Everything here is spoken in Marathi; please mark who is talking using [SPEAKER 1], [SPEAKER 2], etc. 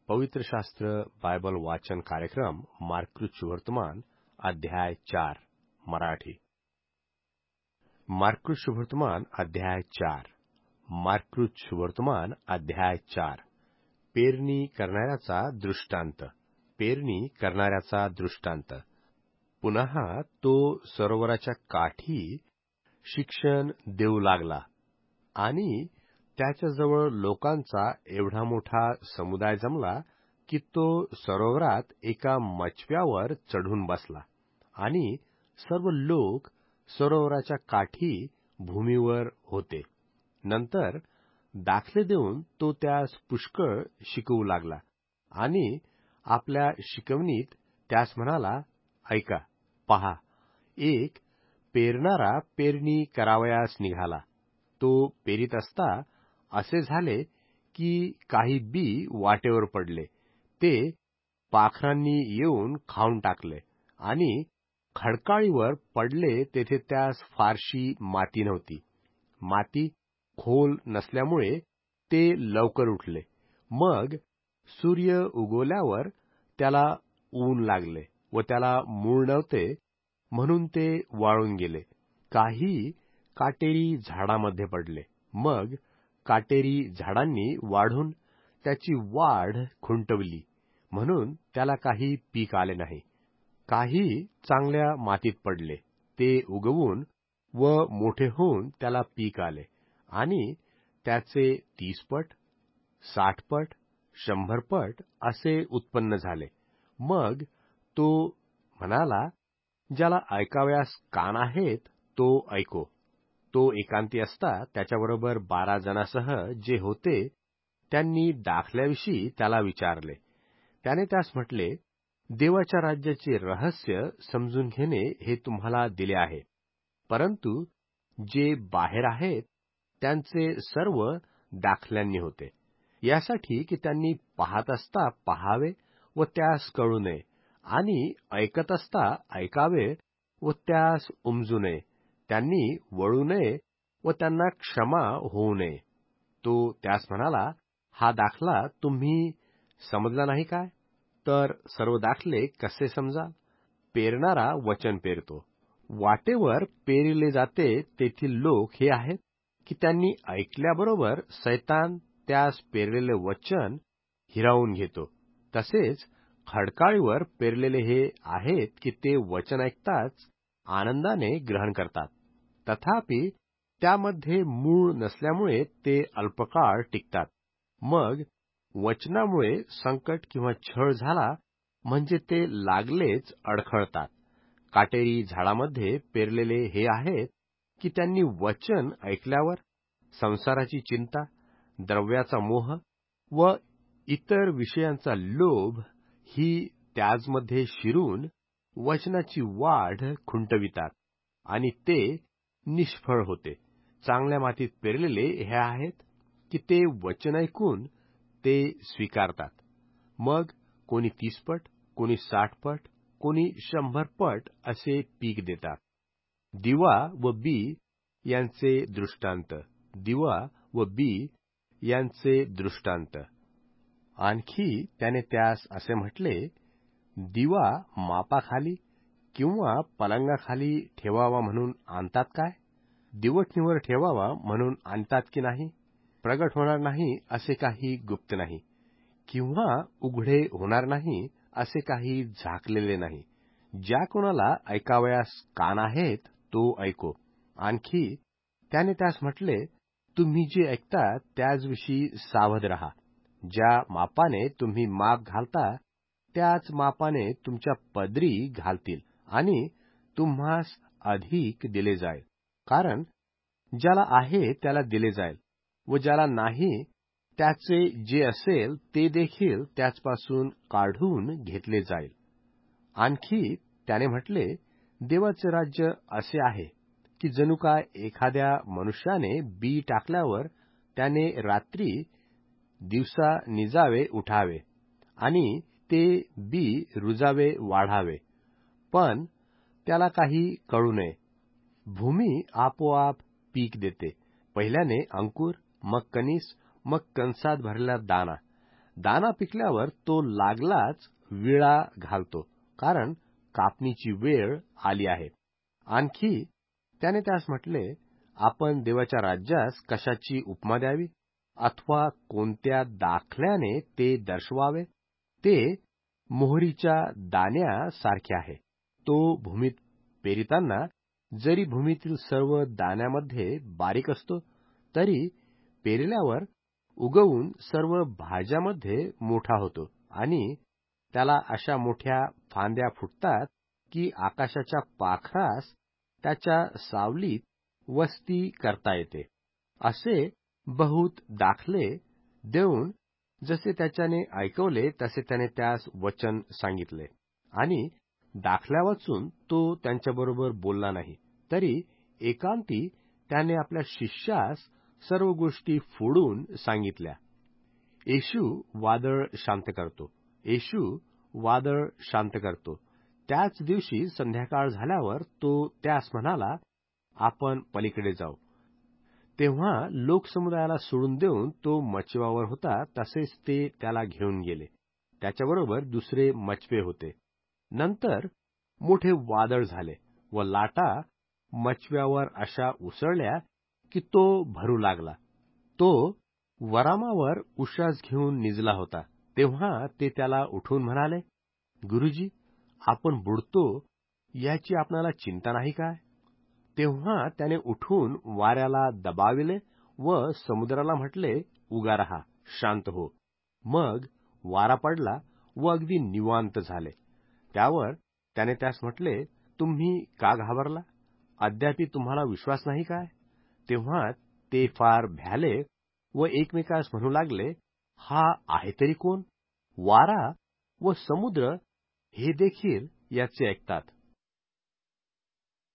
[SPEAKER 1] पवित्र शास्त्र बायबल वाचन कार्यक्रम मार्कृत शुभवर्तमान अध्याय 4 मराठी। मार्कृत शुभवर्तमान अध्याय 4 मार्कृत शुभवर्तमान अध्याय 4 पेरणी करणाऱ्याचा दृष्टांत। पेरणी करणाऱ्याचा दृष्टांत। पुन्हा तो सरोवराच्या काठी शिक्षण देऊ लागला आणि त्याच्याजवळ लोकांचा एवढा मोठा समुदाय जमला की तो सरोवरात एका मचव्यावर चढून बसला आणि सर्व लोक सरोवराच्या काठी भूमीवर होते. नंतर दाखले देऊन तो त्यास पुष्कळ शिकवू लागला आणि आपल्या शिकवणीत त्यास म्हणाला, ऐका, पहा, एक पेरणारा पेरणी करावयास निघाला. तो पेरीत असता असे झाले की काही बी वाटेवर पडले. ते पाखरांनी येऊन खाऊन टाकले आणि खडकाळीवर पडले तेथे त्यास फारशी माती नव्हती. माती खोल नसल्यामुळे ते लवकर उठले. मग सूर्य उगवल्यावर त्याला ऊन लागले व त्याला मूळ नव्हते म्हणून ते वाळून गेले. काही काटेरी झाडामध्ये पडले. मग काटेरी झाडांनी वाढून त्याची वाढ खुंटवली म्हणून त्याला काही पीक आले नाही. काही चांगल्या मातीत पडले. ते उगवून व मोठे होऊन त्याला पीक आले आणि त्याचे 30 पट, 60 पट, 100 पट असे उत्पन्न झाले. मग तो म्हणाला, ज्याला ऐकावयास कान आहेत तो ऐको. तो एकांती असता त्याच्याबरोबर 12 जणांसह जे होते त्यांनी दाखल्याविषयी त्याला विचारले. त्याने त्यास म्हटले, देवाच्या राज्याचे रहस्य समजून घेणे हे तुम्हाला दिले आहे, परंतु जे बाहेर आहेत त्यांचे सर्व दाखल्यांनी होते, यासाठी की त्यांनी पाहत असता पहावे व त्यास कळू नये, आणि ऐकत असता ऐकावे व त्यास उमजू नये. त्यांनी वळू नये व त्यांना क्षमा होऊ नये. तो त्यास म्हणाला, हा दाखला तुम्ही समजला नाही काय? तर सर्व दाखले कसे समजाल? पेरणारा वचन पेरतो. वाटेवर पेरिले जाते तेथील लोक हे आहेत की त्यांनी ऐकल्याबरोबर सैतान त्यास पेरलेले वचन हिरावून घेतो. तसेच खडकाळीवर पेरलेले हे आहेत की ते वचन ऐकताच आनंदाने ग्रहण करतात, तथापि त्यामध्ये मूळ नसल्यामुळे ते अल्पकाळ टिकतात. मग वचनामुळे संकट किंवा छळ झाला म्हणजे ते लागलेच अडखळतात. काटेरी झाडामध्ये पेरलेले हे आहेत की त्यांनी वचन ऐकल्यावर संसाराची चिंता, द्रव्याचा मोह व इतर विषयांचा लोभ ही त्याचमध्ये शिरून वचनाची वाढ खुंटवितात आणि ते निष्फळ होते. चांगल्या मातीत पेरलेले हे आहेत की ते वचन ऐकून ते स्वीकारतात. मग कोणी 30 पट, कोणी 60 पट, कोणी 100 पट असे पीक देतात. दिवा व बी यांचे दृष्टांत. दिवा व बी यांचे दृष्टांत. आणखी त्याने त्यास असे म्हटले, दिवा मापाखाली किंवा पलंगाखाली ठेवावा म्हणून आणतात काय? दिवटणीवर ठेवावा म्हणून आणतात की नाही? प्रगट होणार नाही असे काही गुप्त नाही, किंवा उघडे होणार नाही असे काही झाकलेले नाही. ज्या कोणाला ऐकावयास कान आहेत तो ऐको. आणखी त्याने त्यास म्हटले, तुम्ही जे ऐकता त्याचविषयी सावध रहा. ज्या मापाने तुम्ही माप घालता त्याच मापाने तुमच्या पदरी घालतील आणि तुम्हास अधिक दिले जाईल. कारण ज्याला आहे त्याला दिले जाईल व ज्याला नाही त्याचे जे असेल ते देखील त्याचपासून काढून घेतले जाईल. आणखी त्याने म्हटले, देवाचे राज्य असे आहे की जणू काय एखाद्या मनुष्याने बी टाकल्यावर त्याने रात्री दिवसा निजावे उठावे आणि ते बी रुजावे वाढावे, पण त्याला काही कळू नये. भूमी आपोआप पीक देते. पहिल्याने अंकुर, मग कणीस, मग कणसात भरलेला दाणा. दाना पिकल्यावर तो लागलाच विळा घालतो, कारण कापणीची वेळ आली आहे. आणखी त्याने त्यास म्हटले, आपण देवाच्या राज्यास कशाची उपमा द्यावी, अथवा कोणत्या दाखल्याने ते दर्शवावे. ते मोहरीच्या दाण्यासारखे आहे. तो भूमीत पेरिताना जरी भूमीतील सर्व दाण्यामध्ये बारीक असतो, तरी पेरल्यावर उगवून सर्व भाज्यामध्ये मोठा होतो आणि त्याला अशा मोठ्या फांद्या फुटतात की आकाशाच्या पाखरास त्याच्या सावलीत वस्ती करता येते. असे बहुत दाखले देऊन जसे त्याच्याने ऐकवले तसे त्याने त्यास वचन सांगितले. आणि दाखल्या वाचून तो त्यांच्याबरोबर बोलला नाही, तरी एकांती त्याने आपल्या शिष्यास सर्व गोष्टी फोडून सांगितल्या. येशू वादळ शांत करतो. येशू वादळ शांत करतो. त्याच दिवशी संध्याकाळ झाल्यावर तो त्यास म्हणाला, आपण पलीकडे जाऊ. तेव्हा लोकसमुदायाला सोडून देऊन तो मच्छीवावर होता, तसेच ते त्याला घेऊन गेले. त्याच्याबरोबर दुसरे मच्छवे होते. नंतर मोठे वादळ झाले व लाटा मच्छव्यावर अशा उसळल्या की तो भरू लागला. तो वरामावर उश्वास घेऊन निजला होता. तेव्हा ते त्याला उठून म्हणाले, गुरुजी, आपण बुडतो याची आपणाला चिंता नाही काय? तेव्हा त्याने उठून वाऱ्याला दबाविले व समुद्राला म्हटले, उगा रहा, शांत हो. मग वारा पडला व अगदी निवांत झाले. त्यावर त्याने त्यास म्हटले, तुम्ही का घाबरला? अद्यापि तुम्हाला विश्वास नाही काय? तेव्हा ते फार भ्याले व एकमेकास म्हणू लागले, हा आहे तरी कोण? वारा व समुद्र हे देखील याचे ऐकतात.